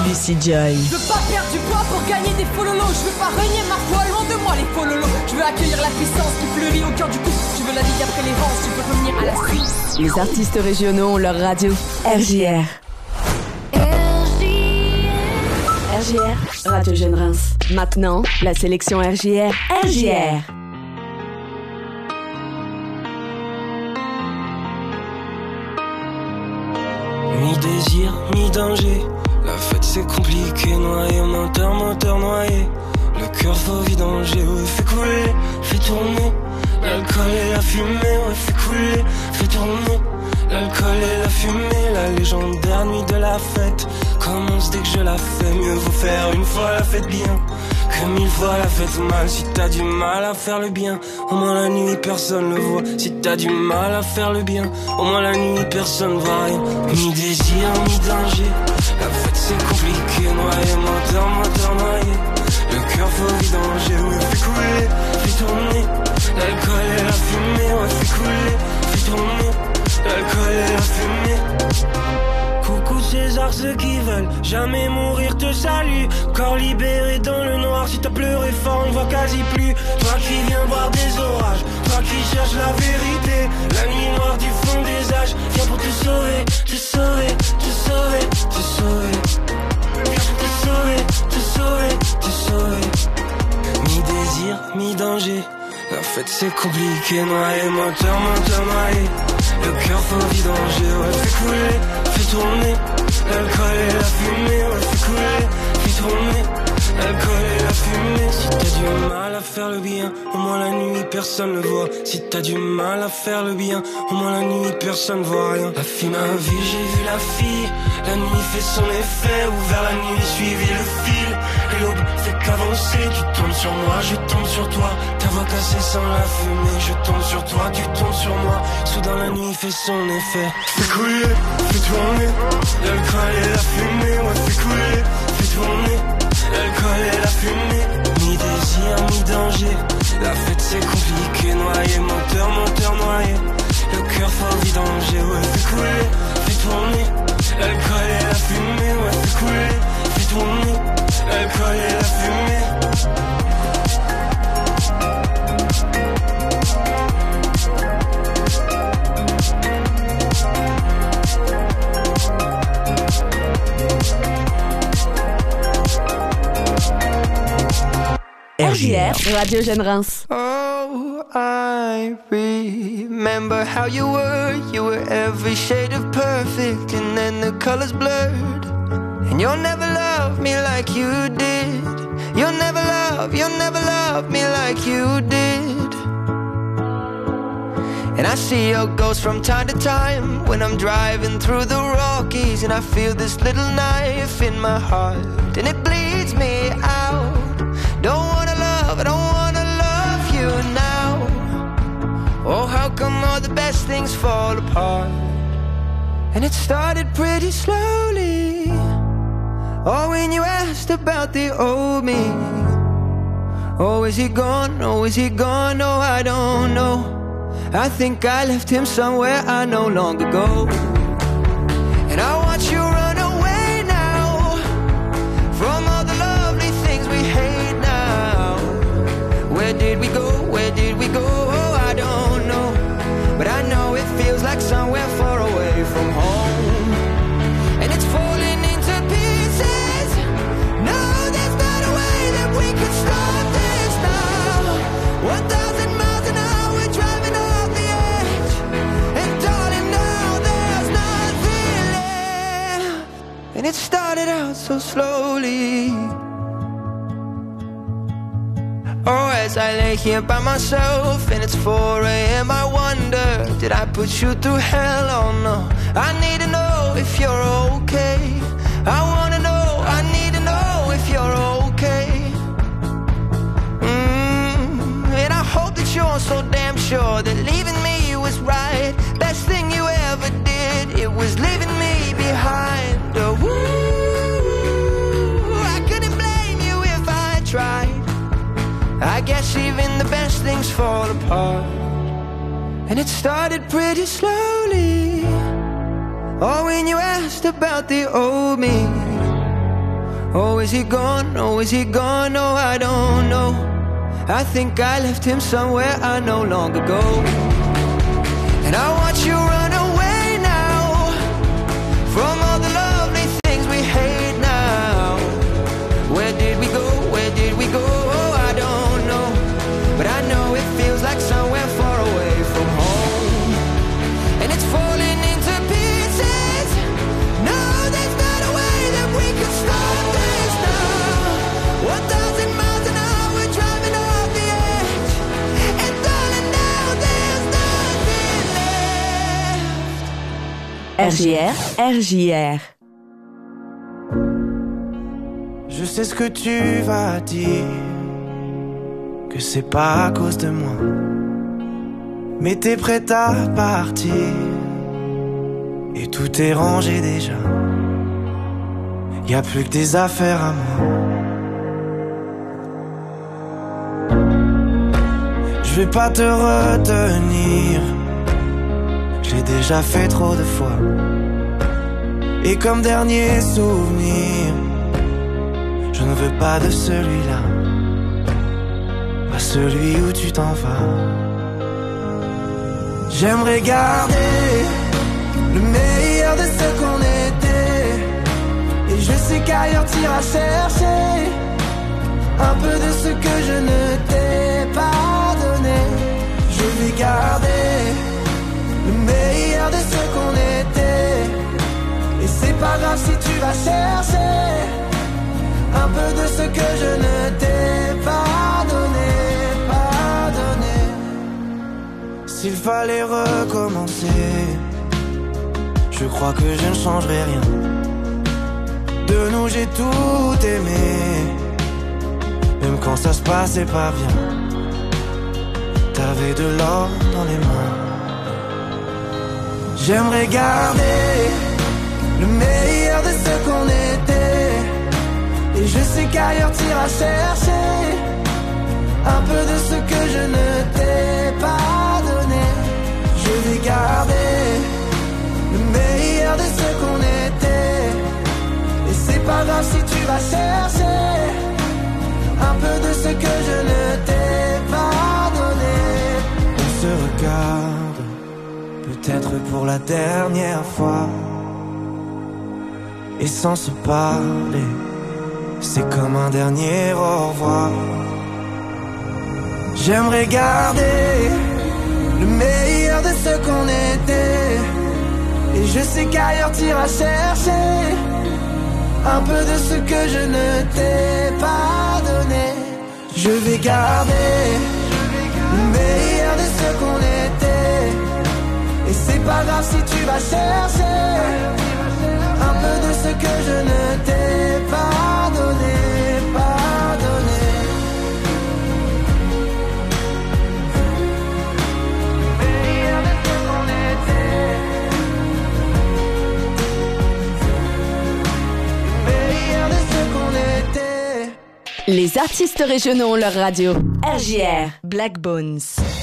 Lucie Joy. Je veux pas perdre du poids pour gagner des fololos. Je veux pas renier ma foi, loin de moi les fololos. Je veux accueillir la puissance qui fleurit au cœur du couple. Je veux la vie après les rangs, je veux revenir à la street. Les artistes régionaux ont leur radio. RJR. RJR, Radio Jeune Reims. Maintenant, la sélection RJR. RJR. Mi-désir, mi-danger. La fête c'est compliqué, noyé, moteur noyé. Le cœur faut vidanger, ouais, fais couler, fais tourner. L'alcool et la fumée, ouais, fais couler, fais tourner. L'alcool et la fumée, la légendaire nuit de la fête commence dès que je la fais. Mieux vaut faire une fois la fête bien que 1000 fois la fête mal. Si t'as du mal à faire le bien, au moins la nuit personne le voit. Si t'as du mal à faire le bien, au moins la nuit personne voit rien. Mi-désir, mi-danger. La fête c'est compliqué, noyé, moteur noyé. Le cœur faut vidanger, ouais, fais couler, fais tourner. L'alcool et la fumée, ouais, fais couler, fais tourner. L'alcool et la fumée. Coucou César, ceux qui veulent jamais mourir te saluent. Corps libéré dans le noir, si t'as pleuré fort on voit quasi plus. Toi qui viens voir des orages, toi qui cherches la vérité. La nuit noire du fond des âges, viens pour te sauver, te sauver, te sauver, te sauver. Viens pour te sauver, te sauver, te sauver. Mi-désir, mi-danger. La fête c'est compliqué, noyé, moteur noyé. Le cœur faut vidanger, ouais, fais couler, fais tourner. L'alcool et la fumée, ouais, fais couler, fais tourner. L'alcool et la fumée. Si t'as du mal à faire le bien, au moins la nuit personne le voit. Si t'as du mal à faire le bien, au moins la nuit personne voit rien. La fille m'a vu, j'ai vu la fille. La nuit fait son effet, ouvert la nuit, suivi le fil. Et l'aube fait qu'avancer, tu tombes sur moi, je tombe sur toi. Ta voix cassée sans la fumée, je tombe sur toi, tu tombes sur moi. Soudain la nuit fait son effet. Fais couler, fais tourner. L'alcool et la fumée, ouais, fais couler, fais tourner. L'alcool et la fumée. Mi-désir, mi-danger. La fête c'est compliqué, noyé, moteur noyé. Le cœur faut vidanger, ouais, fais couler, fais tourner. L'alcool et la fumée, ouais, fais couler, fais tourner. L'alcool et la fumée. RJR, Radio Jeune Reims. Oh, I remember how you were every shade of perfect, and then the colors blurred. And you'll never love me like you did. You'll never love me like you did. And I see your ghost from time to time when I'm driving through the Rockies, and I feel this little knife in my heart, and it bleeds me out. I don't wanna love you now. Oh, how come all the best things fall apart? And it started pretty slowly. Oh, when you asked about the old me. Oh, is he gone? Oh, is he gone? Oh, I don't know. I think I left him somewhere I no longer go. And I watch you run away now from all the lovely things we hate now. Where did we go? Where did we go? Oh, I don't know. But I know it feels like somewhere far away from home. And it's falling into pieces. No, there's not a way that we can stop this now. 1,000 miles an hour driving off the edge. And darling, now there's nothing left. And it started out so slowly. Oh, as I lay here by myself and it's 4 a.m. I wonder, did I put you through hell? Oh no, I need to know if you're okay. I wanna know, I need to know if you're okay. And I hope that you're so damn sure that leaving me was right. Best thing you ever did, it was leaving me behind. Oh, I couldn't blame you if I tried. I guess even the best things fall apart. And it started pretty slowly. Oh, when you asked about the old me. Oh, is he gone? Oh, is he gone? Oh, I don't know. I think I left him somewhere I no longer go. And I watch you run away now from all the lovely things we hate now. Where did we go? Where did we go? Oh, I don't know. But I know it feels like somewhere far away from home. And it's falling into pieces. No, there's not a way that we can stop this now. 1,000 miles an hour, we're driving off the edge. And darling, now there's nothing left. RJR, RJR. Je sais ce que tu vas dire, que c'est pas à cause de moi. Mais t'es prête à partir, et tout est rangé déjà. Y'a plus que des affaires à moi. Je vais pas te retenir, j'ai déjà fait trop de fois. Et comme dernier souvenir, je ne veux pas de celui-là, pas celui où tu t'en vas. J'aimerais garder le meilleur de ce qu'on était. Et je sais qu'ailleurs t'iras chercher un peu de ce que je ne t'ai pas donné. Je vais garder le meilleur de ce qu'on était. Et c'est pas grave si tu vas chercher un peu de ce que je ne t'ai pas donné, pas donné. S'il fallait recommencer, je crois que je ne changerai rien. De nous j'ai tout aimé, même quand ça se passait pas bien. T'avais de l'or dans les mains. J'aimerais garder le meilleur de ce qu'on était. Et je sais qu'ailleurs t'iras chercher un peu de ce que je ne t'ai pas donné. Je vais garder le meilleur de ce qu'on était. Et c'est pas grave si tu vas chercher un peu de ce que je ne t'ai pas donné. On se regarde, peut-être pour la dernière fois. Et sans se parler, c'est comme un dernier au revoir. J'aimerais garder le meilleur de ce qu'on était. Et je sais qu'ailleurs t'iras chercher un peu de ce que je ne t'ai pas donné. Je vais garder le meilleur de ce qu'on était. Et c'est pas grave si tu vas chercher un peu de ce que je ne t'ai pas donné, pas donné. Le meilleur de ce qu'on était. Le meilleur de ce qu'on était. Les artistes régionaux ont leur radio. RJR, Black Bones.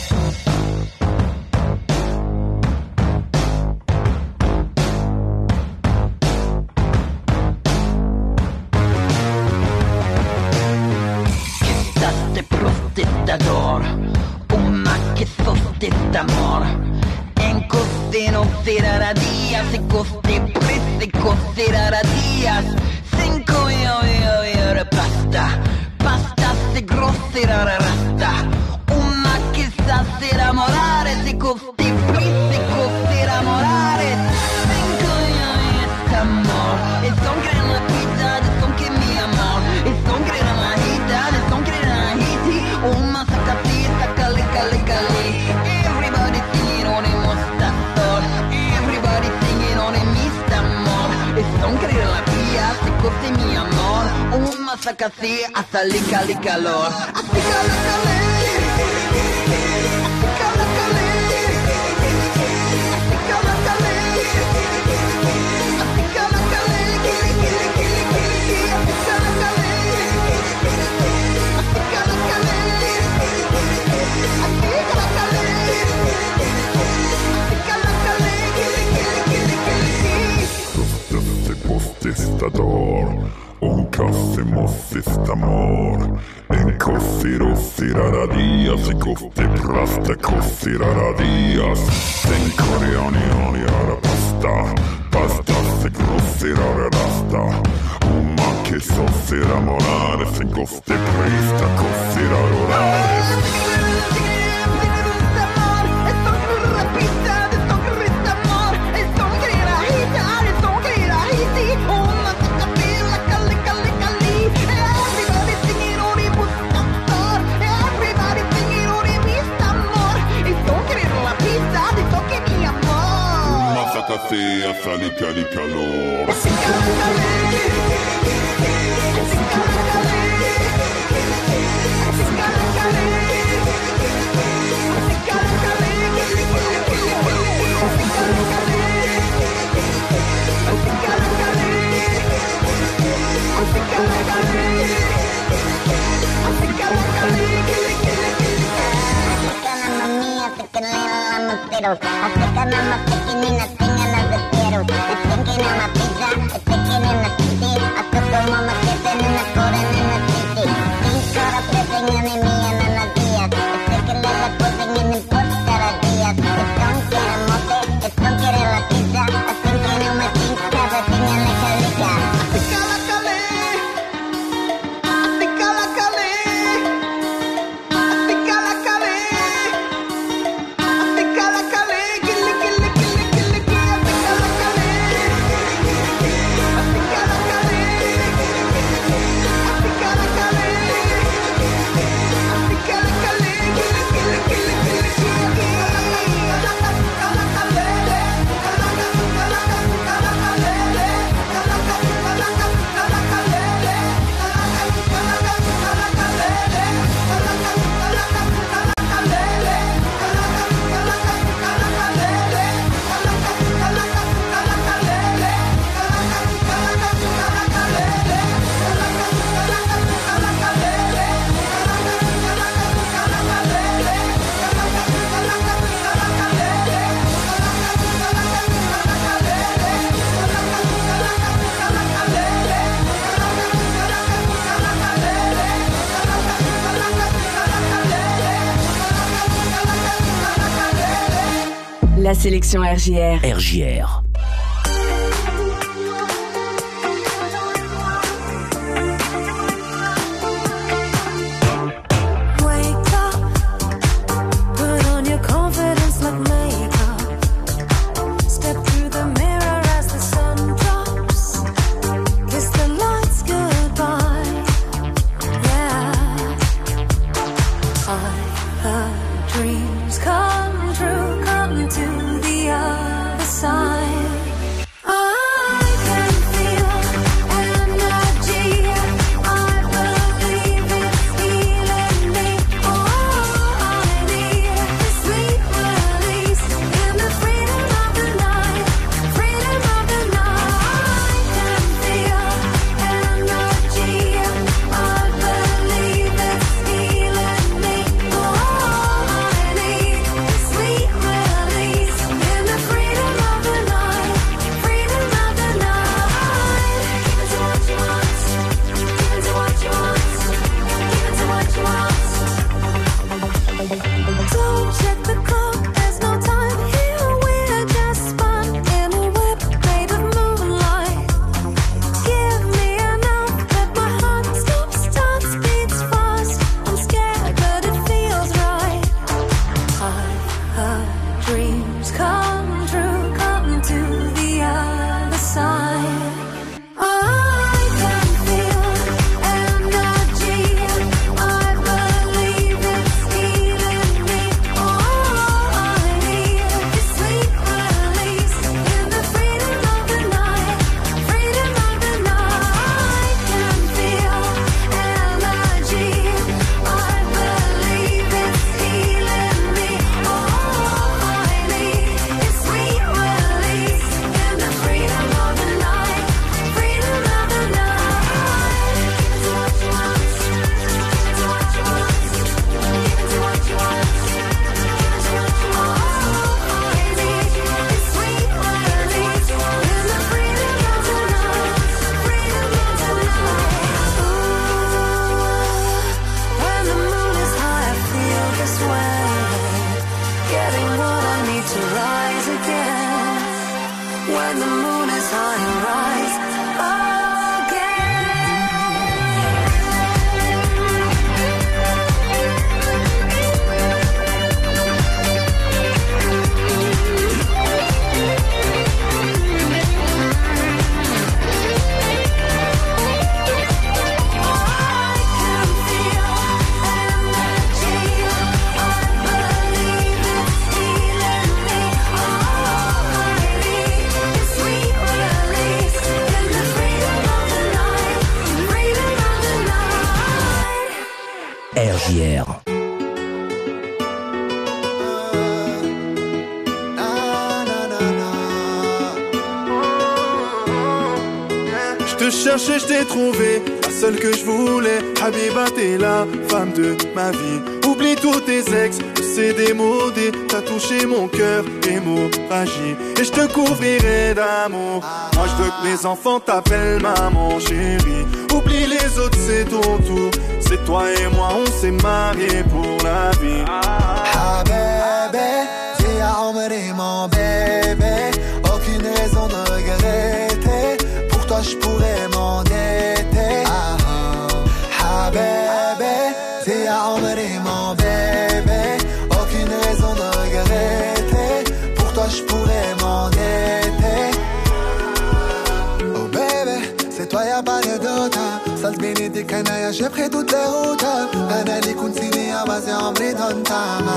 Una que sos de amor. En costero será días, se coste prese costerá días. Cinco yo pasta, pasta se grosserá rasta. Una que será morare, se coste prese costerá morare. Cinco yo amor, es sangre en la vida, es sangre mi amor, es sangre en la vida, es sangre en la hiti. Uma sacati, sacale, cale, cale. Everybody singing on a mostazor. Everybody singing on a mistamor. Es sangre en la vida, se coste mi amor. Uma sacati, asale, cale, calor. Así cale, cale. Así cale, cale. Así cale, cale. Así cale, cale. Kili, kili, kili, kili. Así cale, cale. Así cale, cale. Así cale, cale. Así cale, cale. Kili, kili, kili, kili. Postestador, un hacemos este amor. En cosero seraradías, i koste prasta koseraradias. Sen koreani ara pasta, pasta se grosserare rasta. Uma che so sera morare, sen koste presta koserarorare. Sea salica di calor. Africa nama pequeña tingana de quiero. Thinking on my pizza, thinking in the city. I took the mama kissing in the corner in the city. Think caught up living in me and in the dia. Thinking like a posing in the post cada dia. Don't get a mote, don't get la pizza. Thinking on my things, everything in the calica. Africa la cale, Africa la cale, Africa la cale. La sélection RJR. RJR. Dreams come true, come to the other side. RJR. Je te cherchais, je t'ai trouvé, la seule que je voulais. Habiba, t'es la femme de ma vie. Oublie tous tes ex, c'est démodé. T'as touché mon cœur, hémorragie. Et je te couvrirai d'amour. Moi je veux que mes enfants t'appellent maman chérie. Oublie les autres, c'est ton tour. C'est toi et moi, on s'est mariés pour la vie. Ah bébé, t'es à emmener mon bébé. Aucune raison de regretter. Pour toi je pourrais m'endetter. Ah bébé, t'es à emmener mon bébé. Aucune raison de regretter. Pour toi je pourrais m'endetter. Oh bébé, c'est toi y'a pas de doute. Sals benedict canaya, j'ai pris toutes les routes. Anali continue à baser en bridon tama.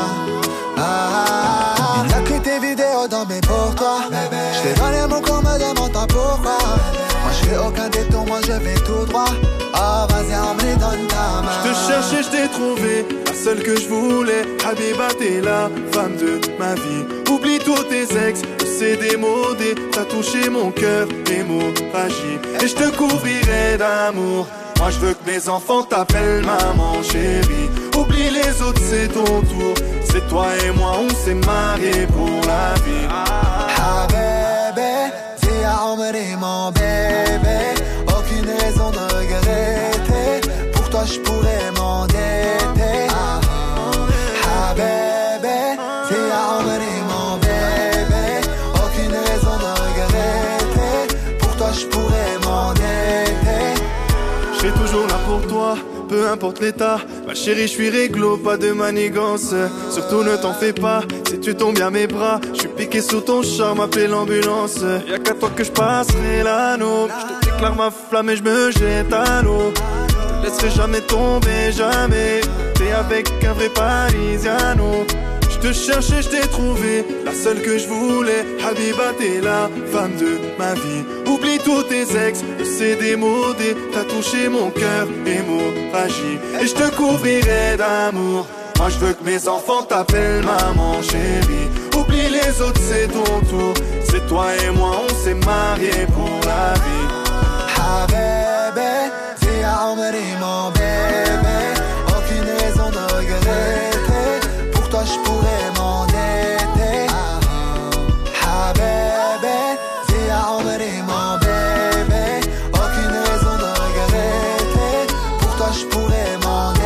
Il a que tes vidéos dans mes pour toi. Je t'ai donné mon corps, me demande pas pourquoi. Moi je fais aucun détour, moi je vais tout droit. Oh vas-y, on me donne ta main. Je te cherchais, je t'ai trouvé, la seule que je voulais. Habiba, t'es la femme de ma vie. Oublie tous tes ex, c'est démodé. T'as touché mon cœur, hémorragie. Et je te couvrirai d'amour. Moi je veux que mes enfants t'appellent maman chérie. Oublie les autres, c'est ton tour. C'est toi et moi, on s'est mariés pour la vie. Ah bébé, t'es à emmener mon bébé. Aucune raison de regretter. Pour toi je pourrais m'endetter. Ah bébé, t'es à emmener mon bébé. Aucune raison de regretter. Pour toi je pourrais m'endetter. Je serai toujours là pour toi, peu importe l'état. Ma chérie, je suis réglo, pas de manigance. Surtout ne t'en fais pas, si tu tombes à mes bras. Je suis piqué sous ton charme, appelle l'ambulance. Y'a qu'à toi que je passerai l'anneau. Je te déclare ma flamme et je me jette à l'eau. Je te laisserai jamais tomber, jamais. T'es avec un vrai Parisiano. Je te cherchais, je t'ai trouvé, la seule que je voulais. Habiba, t'es la femme de ma vie. Oublie tous tes ex, c'est démodé. T'as touché mon cœur, hémorragie. Et je te couvrirai d'amour. Moi je veux que mes enfants t'appellent maman chérie. Oublie les autres, c'est ton tour. C'est toi et moi, on s'est mariés pour la vie. Ah bébé, t'es à emmener mon bébé. Aucune raison de regretter. Pour toi je pourrais m'endetter. Ah bébé, t'es à emmener mon bébé. Aucune raison de regretter. Pour toi je pourrais m'endetter.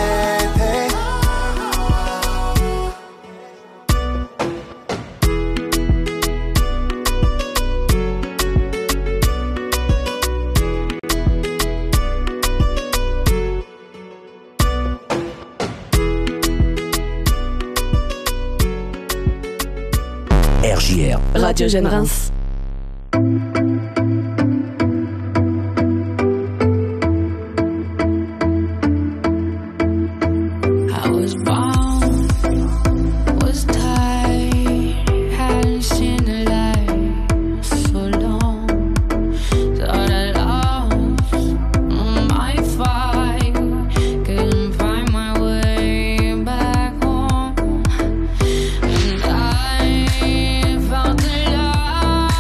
RJR. Radio Jeune Reims. Felt the love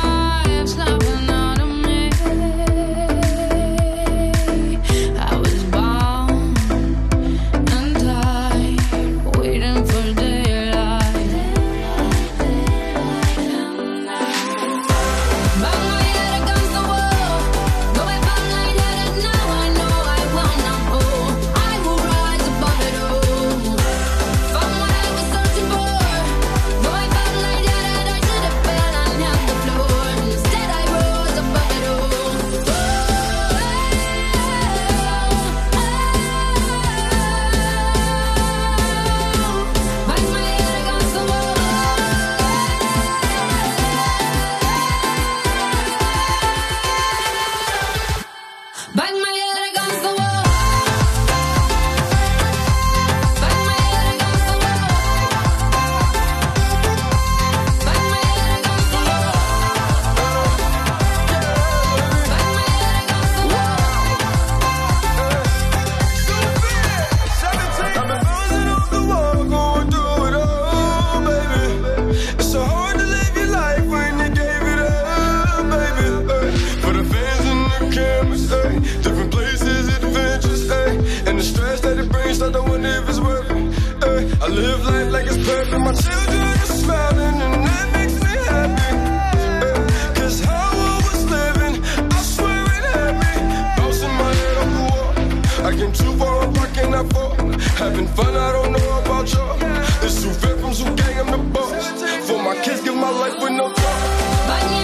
live life like it's perfect. My children are smiling and that makes me happy. Cause how I was living, I swear it had me bouncing my head off the wall. I came too far, up, I cannot fall. Having fun, I don't know about y'all. It's too fair from Zoo Gang, I'm the boss. For my kids, give my life with no thought.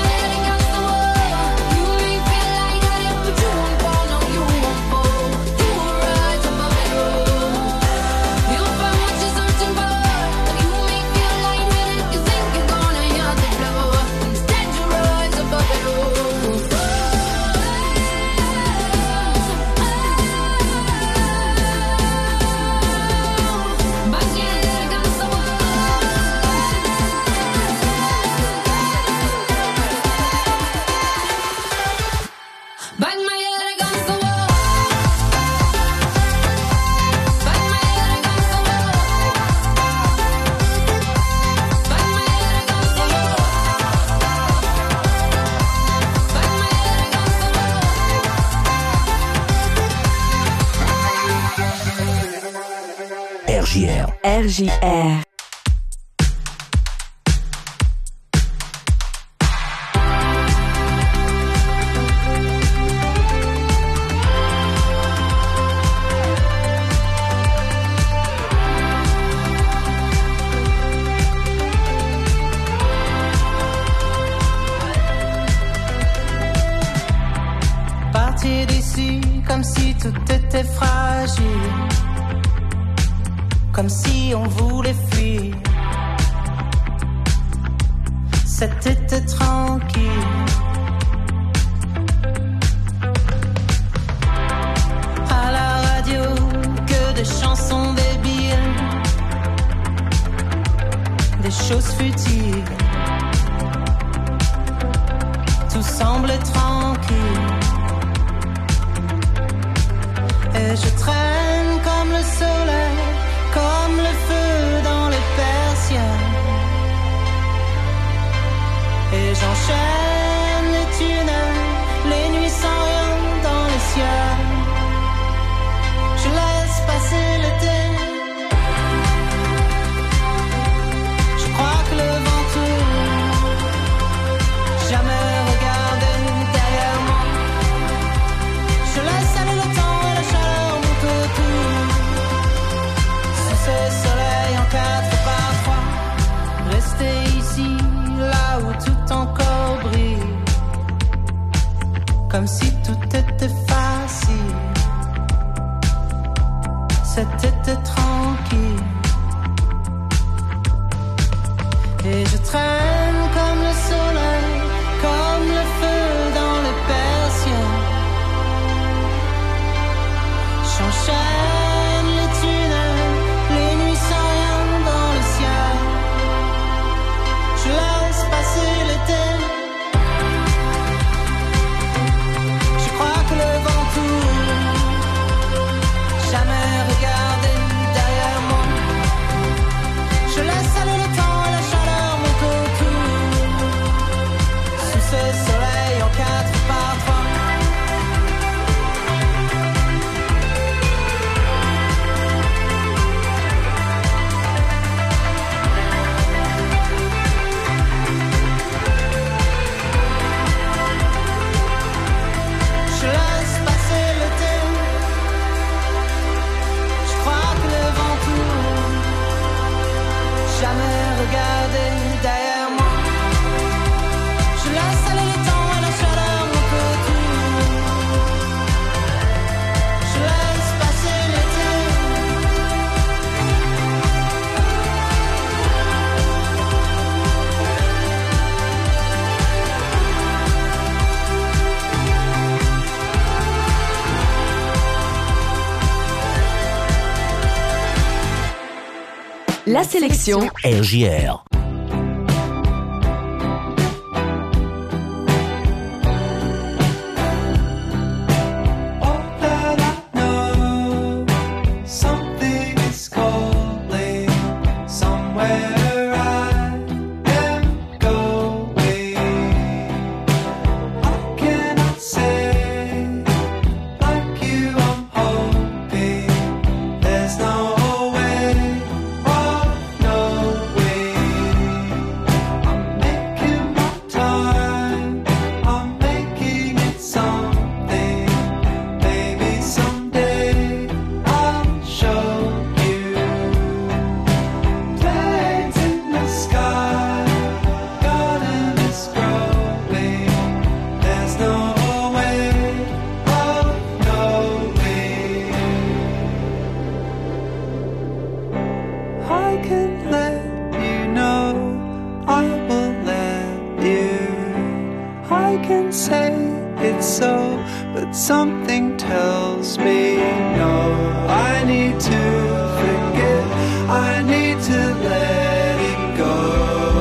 RJR. RJR. Partir d'ici comme si tout était fragile, comme si on voulait fuir cet été tranquille. À la radio, que des chansons débiles, des choses futiles. Tout semble tranquille. Et je traîne comme le soleil, comme le feu dans les persiennes. Et j'enchaîne les tunnels, les nuits sans rien dans le ciel. Je laisse passer l'été. Je crois que le vent tourne. Jamais regarder derrière moi. Je laisse aller le temps et la chaleur monte autour. Sous ce soleil en 4x3, rester ici, là où tout encore brille, comme si tout était facile, cet été tranquille. Et je traîne comme le soleil, comme le feu dans les persiennes. J'enchaîne les tunnels, les nuits sans rien dans le ciel. Je laisse passer l'été. Je crois que le vent tourne. Jamais regarder derrière moi. Je laisse aller le temps et la chaleur monte autour. Sous ce soleil en 4x3. Je laisse passer l'été. Je crois que le vent tourne. Jamais regarder derrière moi. Je laisse aller le temps et la chaleur monte autour. Je laisse passer l'été. La sélection RJR. Something is calling somewhere I am going. I cannot say like you I'm hoping. There's no way. What Something tells me no. I need to forget. I need to let it go.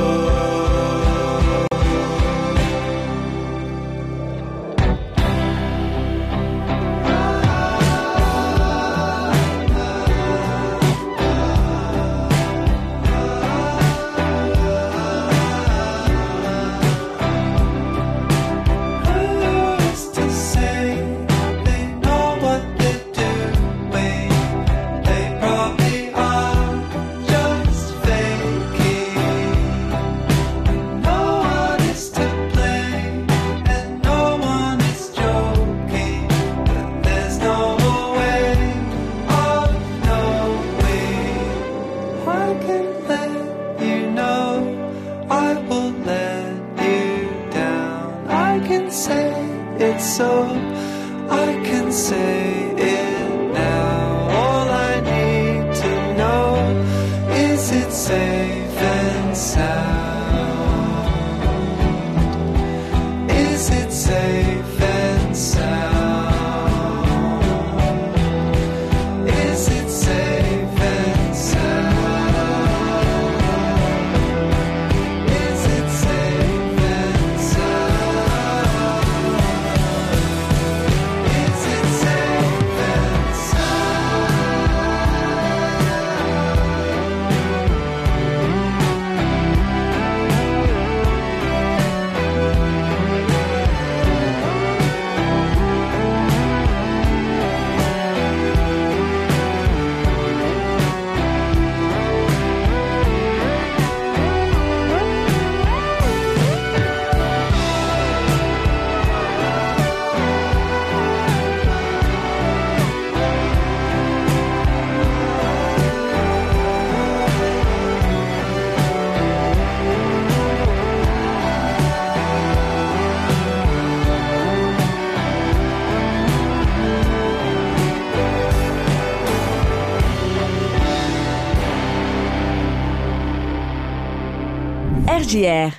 RJR.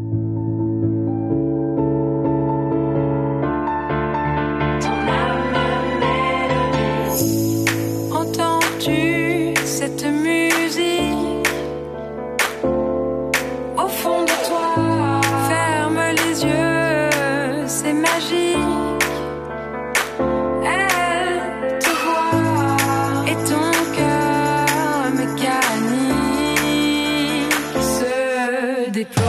Entends-tu cette musique au fond de toi? Ferme les yeux, c'est magique. Elle te voit et ton cœur mécanique se déploie.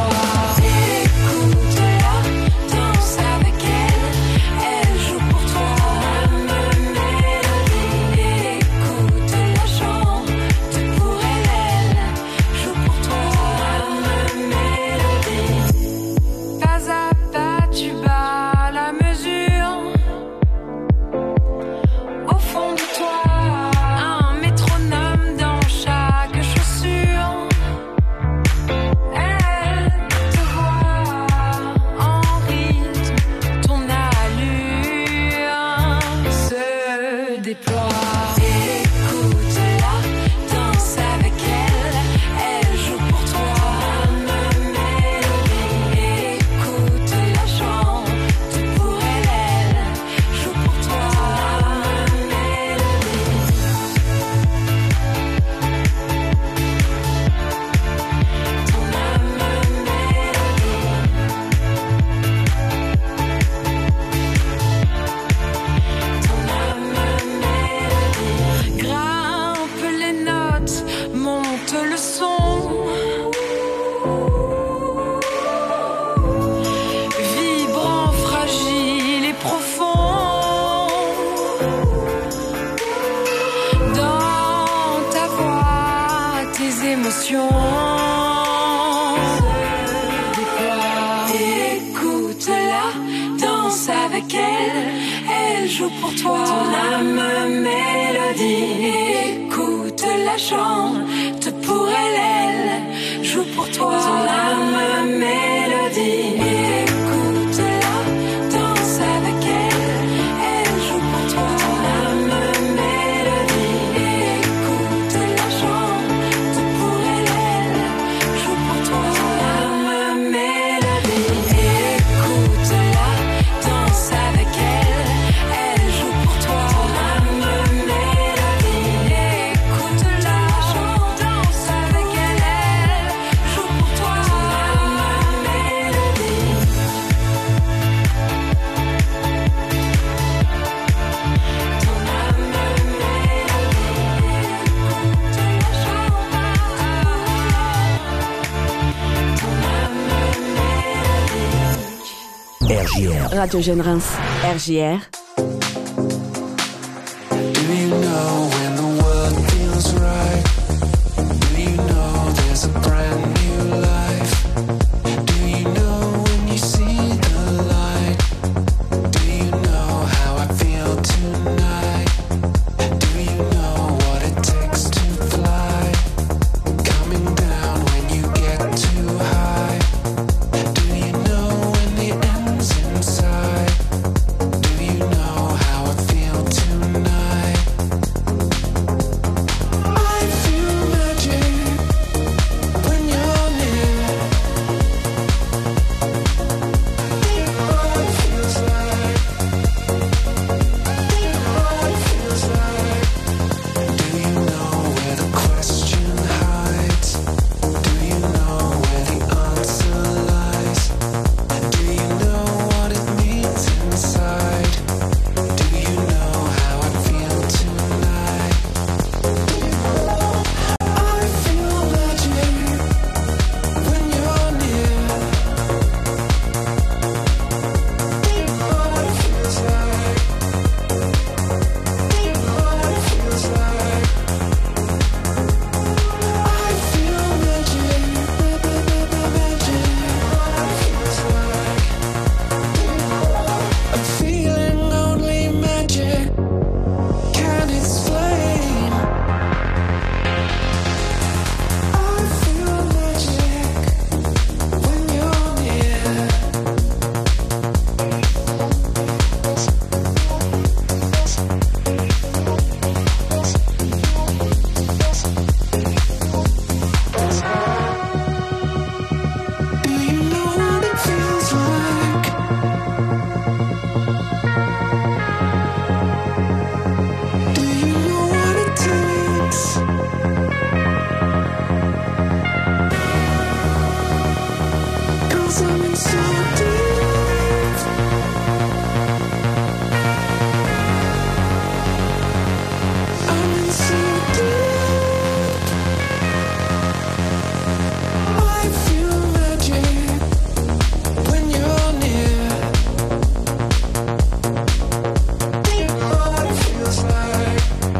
Écoute-la, danse avec elle, elle joue pour toi ton âme mélodie. Écoute-la, chante pour elle, elle joue pour toi ton âme mélodie. Écoute-la, danse avec elle, elle joue pour toi ton âme mélodie. Écoute-la, chante pour elle, elle joue pour toi ton âme mélodie. Écoute-la, danse avec elle. RJR. Radio Jeune Reims. RJR. Do you know when the world feels right? Do you know there's a brand new life? Do you know when you see the light? Do you know how I feel tonight? Do you know what it takes to fly? Coming down when you get too high. Do you know when the end's inside? Do you know how I feel tonight? I feel magic when you're near. What it feels like. What it feels like. Do you know where the question hides? Do you know where the answer lies? Do you know what it means inside? Do you know how I feel tonight? I feel magic when you're near. What it feels like. What it feels like. I feel magic, magic. What it feels like. A feeling only magic can explain. I feel magic when you're near. Do you know what it feels like? Do you know what it takes? 'Cause I'm in so deep. I'm in so deep. I feel magic when you're near. What it feels like.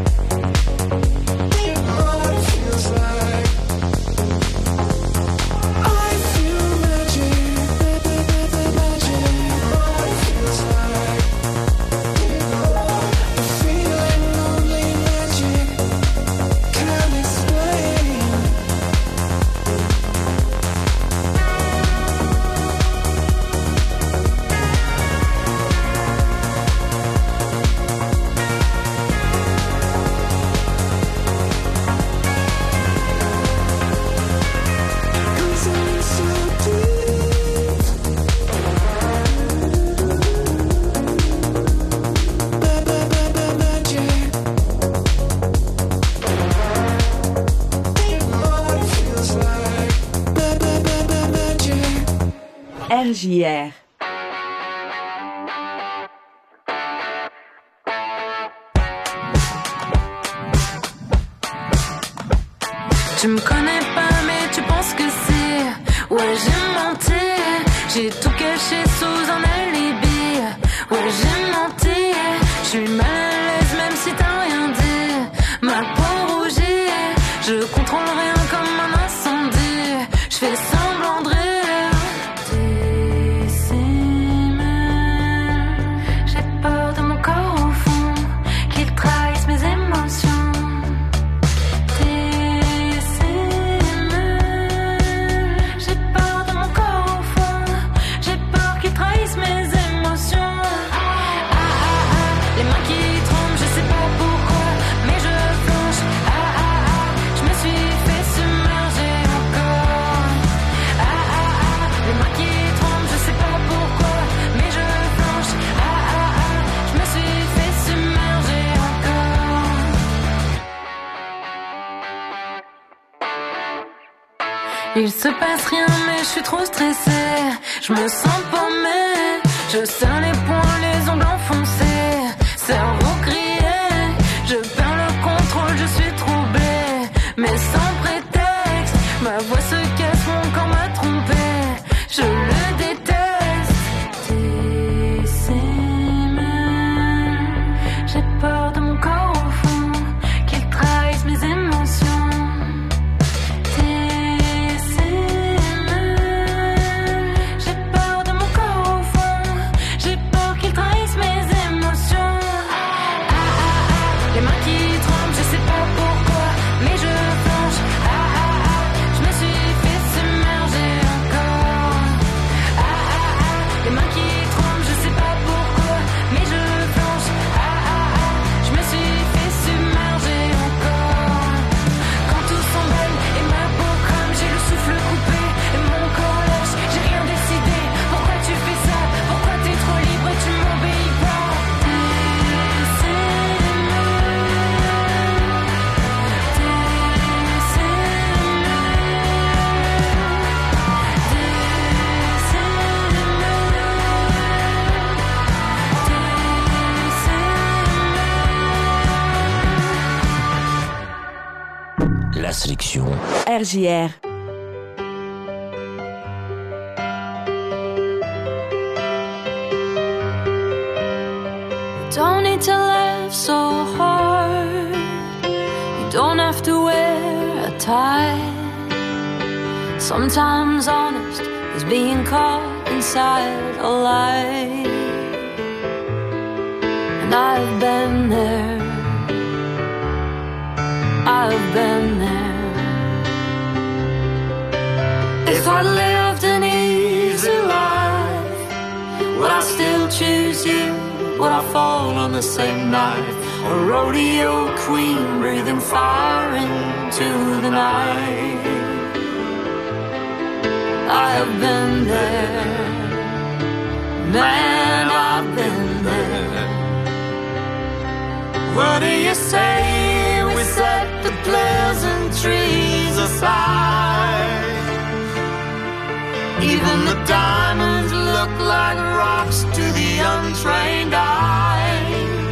What it feels like. I feel magic, magic. What it feels like. A feeling only magic can explain. Cause I'm in so deep. Magic. What it feels like. Magic. RJR. Tu me connais pas mais tu penses que c'est. Ouais j'ai menti. J'ai tout caché sous un alibi. Ouais j'ai menti. Je suis mal à l'aise même si t'as rien dit. Ma peau rougit. Je contrôle rien comme un incendie. Je fais semblant de rire. J'ai peur de mon corps au fond. Qu'il trahisse mes émotions. J'ai peur de mon corps au fond. J'ai peur qu'il trahisse mes émotions. Les mains qui tremblent, je sais pas pourquoi, mais je flanche. Je me suis fait submerger encore. Les mains qui tremblent, je sais pas pourquoi, mais je flanche. Je me suis fait submerger encore. Il se passe rien mais je suis trop stressée. Je me sens paumée. Je serre les poings, les ongles enfoncés. Cerveau grillé. Je perds le contrôle, je suis troublée. Mais sans prétexte. Ma voix se casse, mon corps m'a trompée. Je le déteste. les mains qui tremblent, je sais pas pourquoi, mais je flanche. Je me suis fait submerger encore. Les mains qui tremblent, je sais pas pourquoi, mais je flanche. Je me suis fait submerger encore. Quand tout s'embelle et ma peau crame, j'ai le souffle coupé et mon corps lâche. J'ai rien décidé. Pourquoi tu fais ça? Pourquoi t'es trop libre et tu m'obéis pas? La sélection RJR. Don't need to laugh so hard. You don't have to wear a tie. Sometimes honest is being caught inside a lie. And I've been there. I've been there. If I lived an easy life, would I still choose you? Would I fall on the same knife? A rodeo queen breathing fire into the night. I have been there. Man, I've been there. What do you say we set the pleasantries aside? Even the diamonds look like rocks to the untrained eye.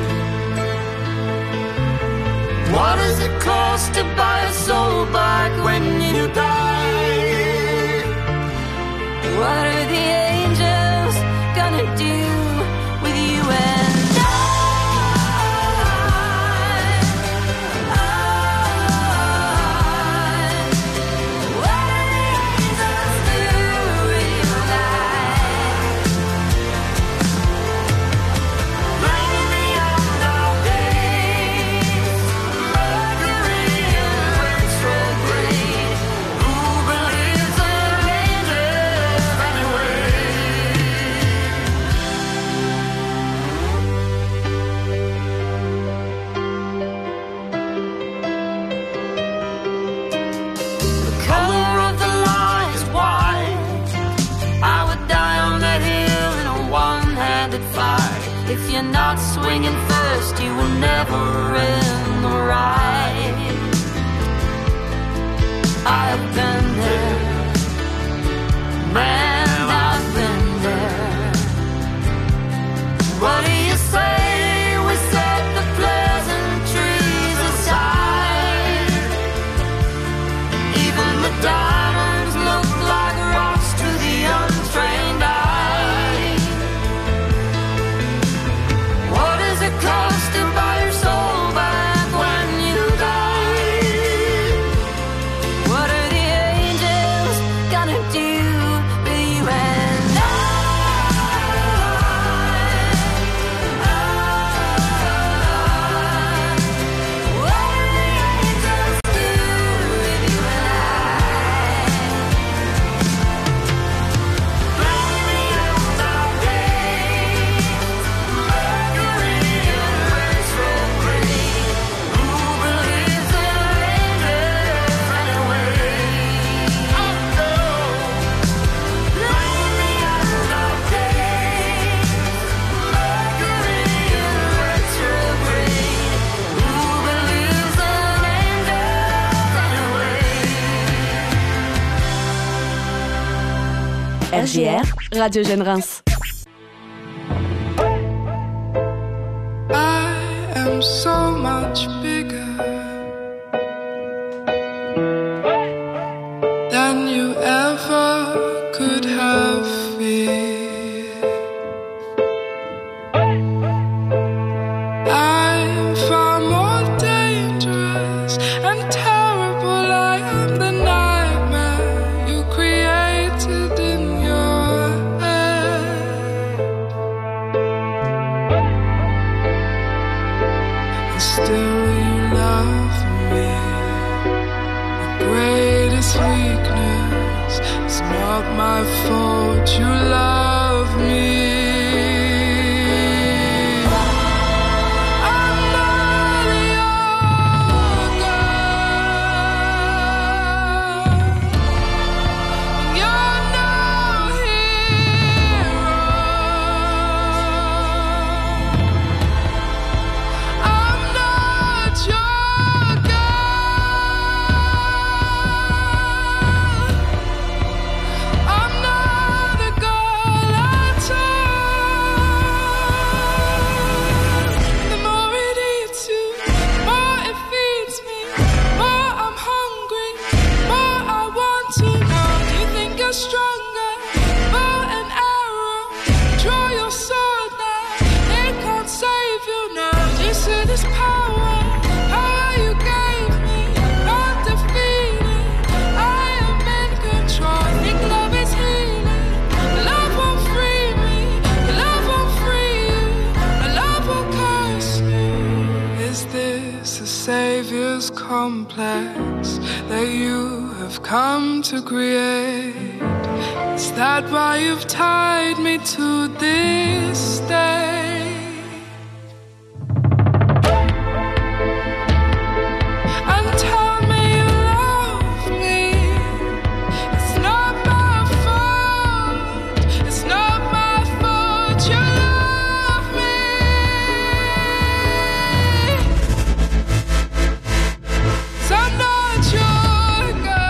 What does it cost to buy a soul back when you die? What are the angels gonna do with you and I? If you're not swinging first, you will never end the ride. I've been there, man, I've been there. What do you say we set the pleasantries aside? Even the diamonds look like rocks to the untrained eye. Cost to buy your soul back when you die. What are the angels gonna do with you and I? What are the angels do with you and I? Baby, it's our day. Mercury. RJR, Radio Jeune Reims. I am so much bigger than you ever could have feared. I'm far more dangerous and terrible. I am the nightmare you created in your head. still you love me. The greatest weakness is not my fault. You love me. Complex that you have come to create. Is that why you've tied me to this day? And tell me you love me. It's not my fault. It's not my fault. You love me. I'm not your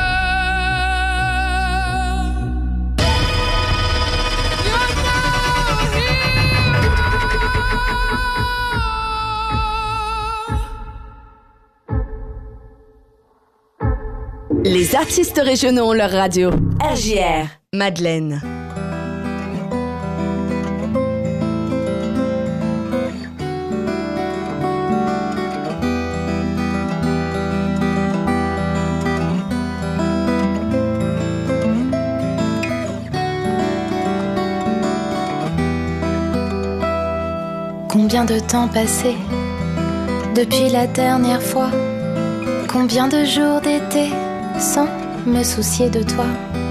girl. You're not here. Les artistes régionaux ont leur radio. RJR, Madeleine. Combien de temps passé depuis la dernière fois? Combien de jours d'été sans me soucier de toi?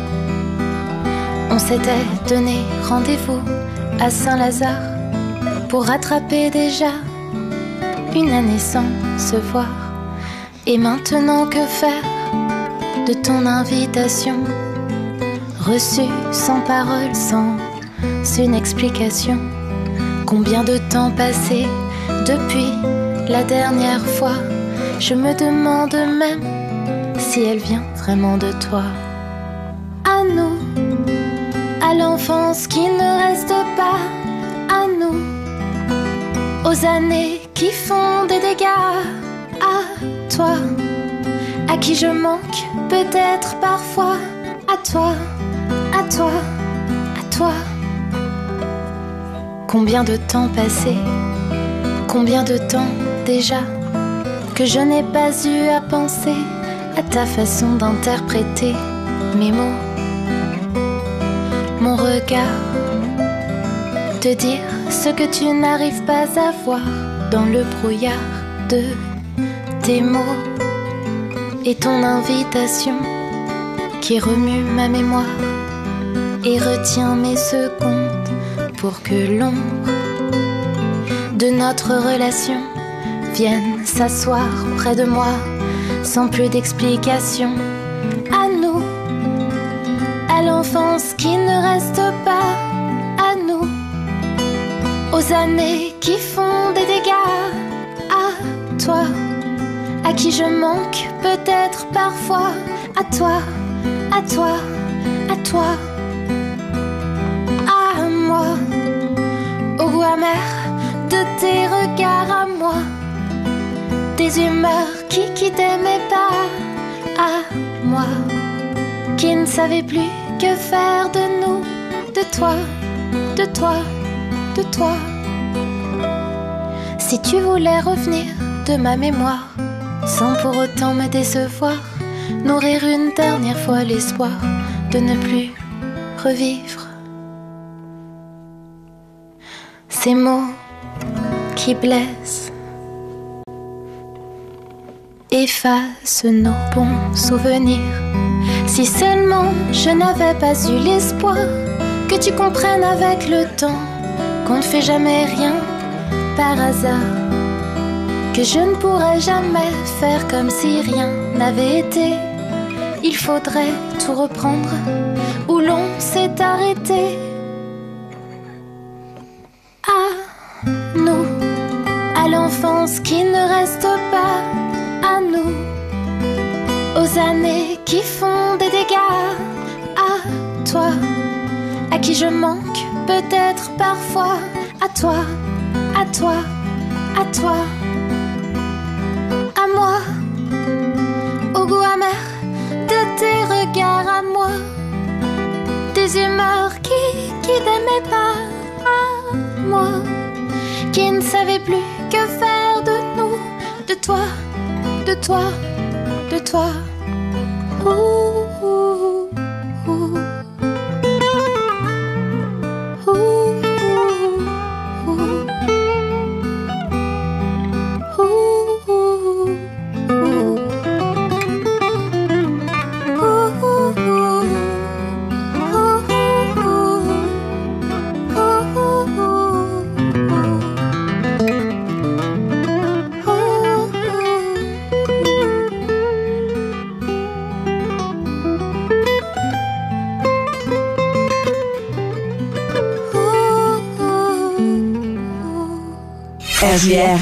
On s'était donné rendez-vous à Saint-Lazare pour rattraper déjà une année sans se voir. Et maintenant que faire de ton invitation reçue sans parole, sans une explication? Combien de temps passé depuis la dernière fois? Je me demande même si elle vient vraiment de toi. À nous, à l'enfance qui ne reste pas, à nous, aux années qui font des dégâts, à toi, à qui je manque peut-être parfois, à toi, à toi, à toi. Combien de temps passé, combien de temps déjà que je n'ai pas eu à penser à ta façon d'interpréter mes mots, mon regard, te dire ce que tu n'arrives pas à voir dans le brouillard de tes mots et ton invitation qui remue ma mémoire et retient mes secondes pour que l'ombre de notre relation vienne s'asseoir près de moi sans plus d'explication. À nous, à l'enfance qui ne reste pas, à nous, aux années qui font des dégâts, à toi, à qui je manque peut-être parfois, à toi, à toi, à toi, à moi, au goût amer de tes regards à moi, des humeurs qui quittaient mes pas, à moi, qui ne savais plus que faire de nous, de toi, de toi, de toi. Si tu voulais revenir de ma mémoire, sans pour autant me décevoir, nourrir une dernière fois l'espoir de ne plus revivre ces mots qui blessent, efface nos bons souvenirs. Si seulement je n'avais pas eu l'espoir que tu comprennes avec le temps qu'on ne fait jamais rien par hasard, que je ne pourrais jamais faire comme si rien n'avait été. Il faudrait tout reprendre où l'on s'est arrêté. À nous, à l'enfance qui ne reste pas, à nous, aux années qui font des dégâts, à toi, à qui je manque peut-être parfois, à toi, à toi, à toi, à moi, au goût amer de tes regards, à moi, des humeurs qui n'aimaient pas, à moi, qui ne savais plus que faire de nous, de toi, de toi, de toi. Ouh, ouh, ouh. RJR.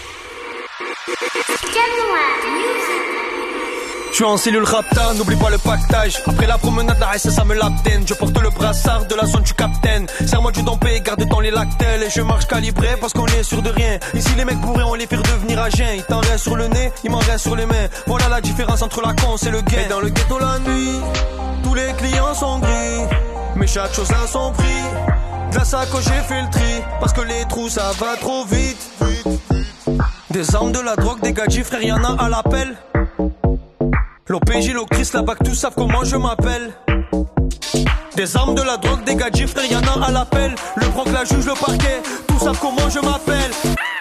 Je suis en cellule rapta, n'oublie pas le pactage. Après la promenade, la ça me l'abdène. Je porte le brassard de la zone du capitaine. Serre-moi du dompé, garde dans les lactelles. Et je marche calibré parce qu'on est sûr de rien. Ici les mecs bourrés, on les fait devenir à jeun. Il t'en reste sur le nez, il m'en reste sur les mains. Voilà la différence entre la con et le gay. Et dans le ghetto la nuit, tous les clients sont gris. Mais chaque chose a son prix. De la sacoche j'ai fait le tri. Parce que les trous ça va trop vite. Des armes, de la drogue, des gadgets, frère y'en a à l'appel. L'OPJ, l'octrice, la BAC, tous savent comment je m'appelle. Des armes, de la drogue, des gadgets, frère y'en a à l'appel. Le broc, la juge, le parquet, tous savent comment je m'appelle.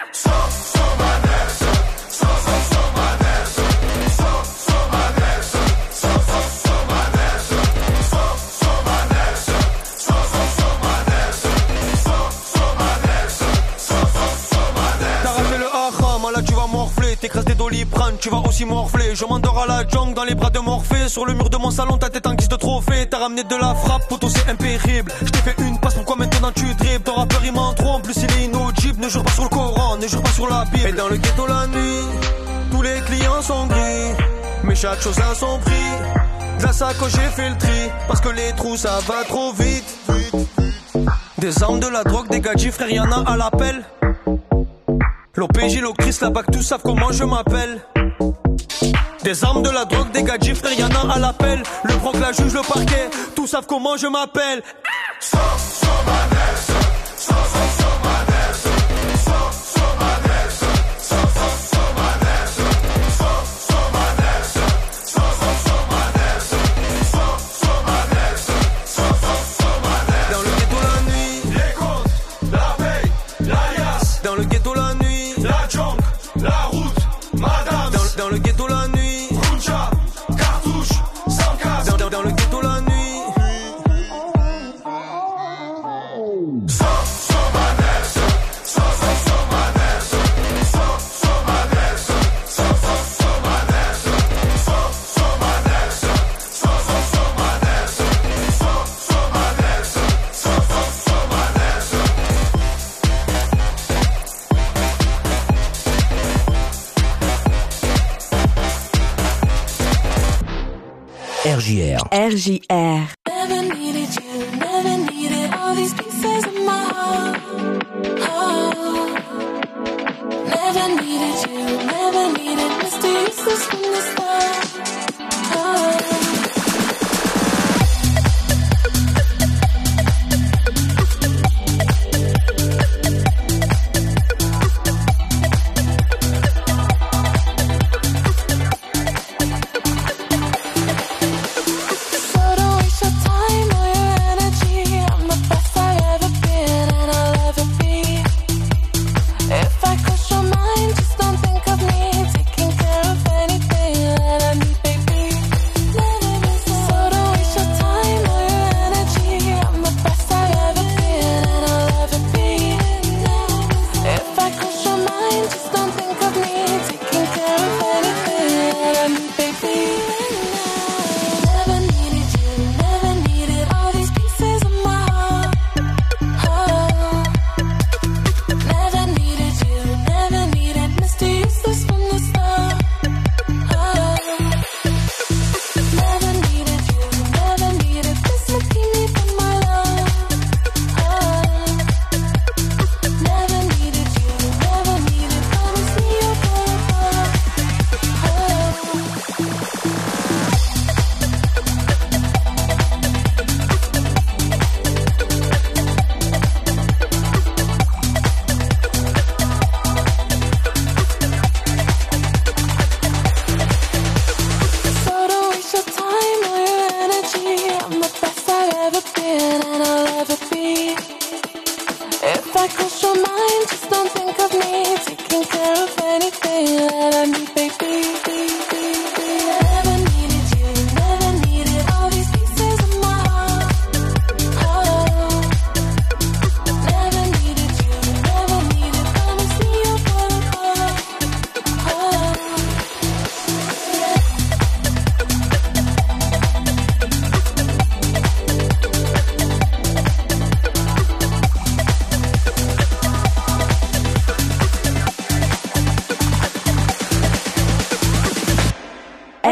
T'écrases des doliprane, tu vas aussi morfler. Je m'endors à la jungle dans les bras de Morphée. Sur le mur de mon salon, ta tête en guise de trophée. T'as ramené de la frappe, poto c'est impérible. Je t'ai fait une passe, pourquoi maintenant tu dribbles? Ton rappeur il m'en trompe, plus il est inaudible. Ne jure pas sur le Coran, ne jure pas sur la Bible. Et dans le ghetto la nuit, tous les clients sont gris. Mais chaque chose a son prix. De la sacoche j'ai fait le tri. Parce que les trous ça va trop vite. Des armes, de la drogue, des gadgets, frère y'en a à l'appel. L'OPJ, l'octrice, la BAC, tous savent comment je m'appelle. Des armes, de la drogue, des gadgets, frère y'en a à l'appel. Le broc, la juge, le parquet, tous savent comment je m'appelle. Dans le ghetto la nuit, les comptes, la paye, la yasse. Dans le ghetto la nuit, la junk, la route, madame. Dans le ghetto la nuit, Runja, cartouche, sans casque. Dans le ghetto la nuit. RJR. RJR. Never needed you, never needed all these pieces of my heart. Oh. Never needed you, never needed Mr. Useless from the start. Oh. If I cross your mind, just don't think of me taking care of anything.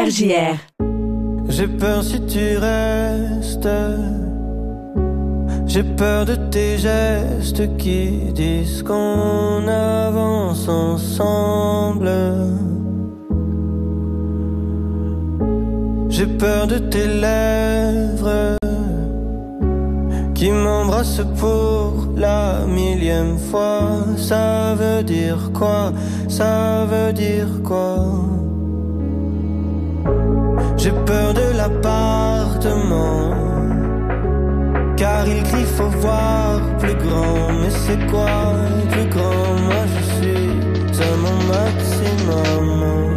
RJR. J'ai peur si tu restes. J'ai peur de tes gestes qui disent qu'on avance ensemble. J'ai peur de tes lèvres qui m'embrassent pour la millième fois. Ça veut dire quoi? Ça veut dire quoi? J'ai peur de l'appartement, car il crie faut voir plus grand. Mais c'est quoi plus grand? Moi je suis à mon maximum.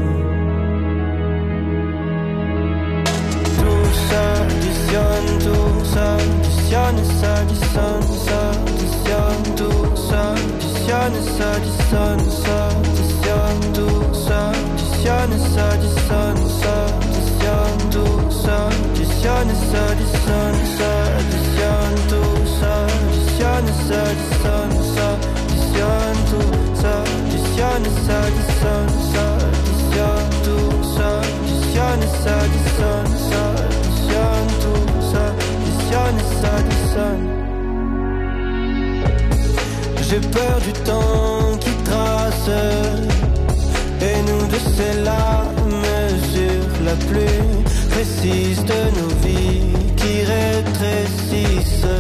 Tout ça additionne, tout ça additionne, ça additionne, ça additionne. Tout ça additionne, ça additionne, ça additionne. Tout ça additionne, ça additionne, ça additionne. Tout ça additionne, ça additionne, ça additionne. Tout ça additionne, ça additionne, ça additionne. Tout ça additionne, ça additionne, ça additionne. Tout ça additionne, ça additionne, ça additionne. Tout ça additionne, ça additionne. J'ai peur du temps qui trace, et nous deux c'est la mesure la plus précise de nos vies qui rétrécissent.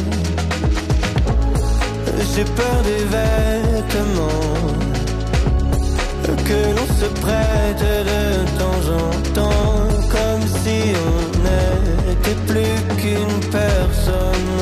J'ai peur des vêtements que l'on se prête de temps en temps, comme si on n'était plus qu'une personne.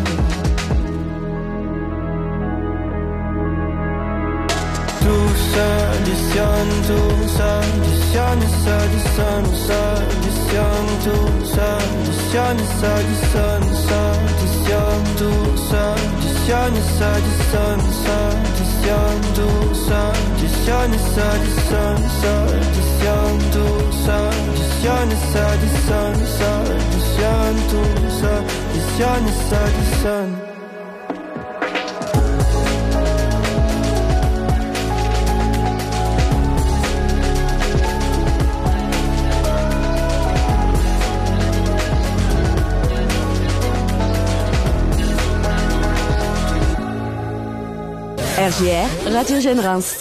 Tout ça additionne, tout ça additionne, ça additionne, ça additionne. Tout ça additionne, ça additionne, ça additionne. Tout ça additionne, ça additionne, ça additionne. Tout ça additionne, ça additionne, ça additionne. Tout ça additionne, ça additionne, ça additionne. Tout ça additionne, ça additionne. RJR, Radio Générance.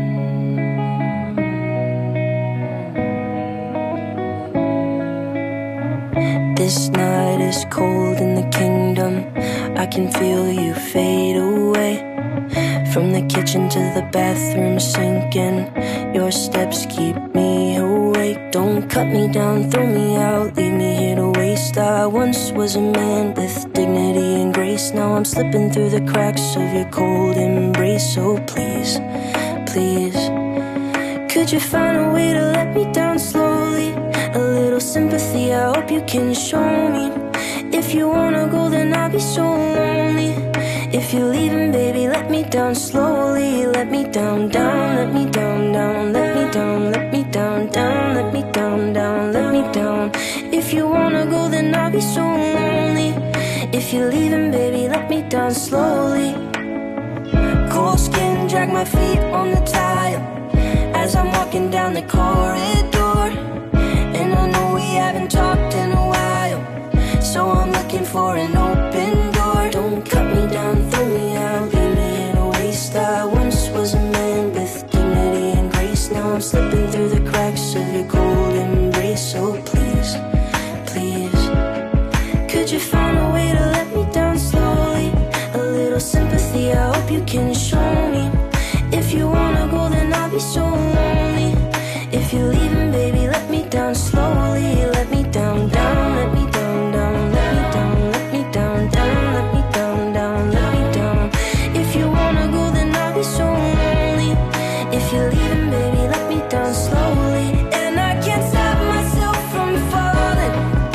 This night is cold in the kingdom. I can feel you fade away. From the kitchen to the bathroom sinking. Your steps keep me awake. Don't cut me down, throw me out, leave me here to waste. I once was a man with dignity and grace. Now I'm slipping through the cracks of your cold embrace. So please, please, could you find a way to let me down slowly? A little sympathy, I hope you can show me. If you wanna go, then I'll be so lonely. If you're leaving, baby, let me down slowly. Let me down, down, let me down, down. Let me down, let me down, down. Let me down, down, let me down. If you wanna go, then I'll be so lonely. If you're leaving, baby, let me down slowly. Cold skin, drag my feet on the tile as I'm walking down the corridor. And I know we haven't talked in a while, so I'm looking for an open door. Don't cut me down, throw me out, leave me in a waste. I once was a man with dignity and grace. Now I'm slipping through the cracks of your cold embrace. So please, please, could you find a way to let me down slowly? A little sympathy, I hope you can show me. If you wanna go, then I'll be so lonely. If you're leaving, baby, let me down slowly. Let me down, down, let me down, down. Let me down, let me down, down. Let me down, down, let me down. If you wanna go, then I'll be so lonely. If you're leaving, baby, let me down slowly. And I can't stop myself from falling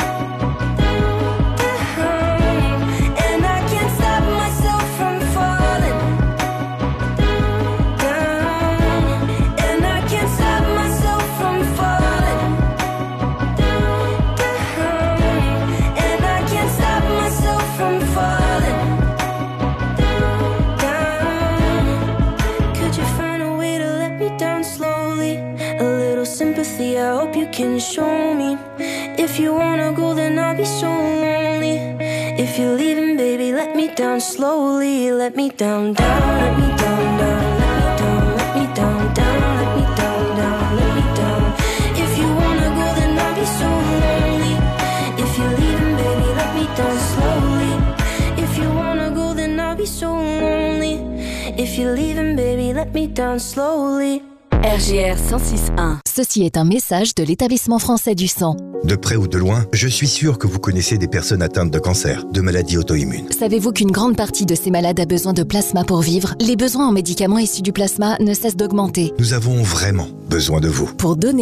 down. And I can't stop myself from falling down. And I can't stop myself from falling. sympathy, I hope you can show me. If you wanna go, then I'll be so lonely. If you're leaving, baby, let me down slowly. Let me down, down, let me down, down, let me down, let me down, down, let me down, down, let me down. If you wanna go, then I'll be so lonely. If you're leaving, baby, let me down slowly. If you wanna go, then I'll be so lonely. If you're leaving, baby, let me down slowly. RJR 106.1. Ceci est un message de l'Établissement français du sang. De près ou de loin, je suis sûr que vous connaissez des personnes atteintes de cancer, de maladies auto-immunes. Savez-vous qu'une grande partie de ces malades a besoin de plasma pour vivre ? Les besoins en médicaments issus du plasma ne cessent d'augmenter. Nous avons vraiment besoin de vous. Pour donner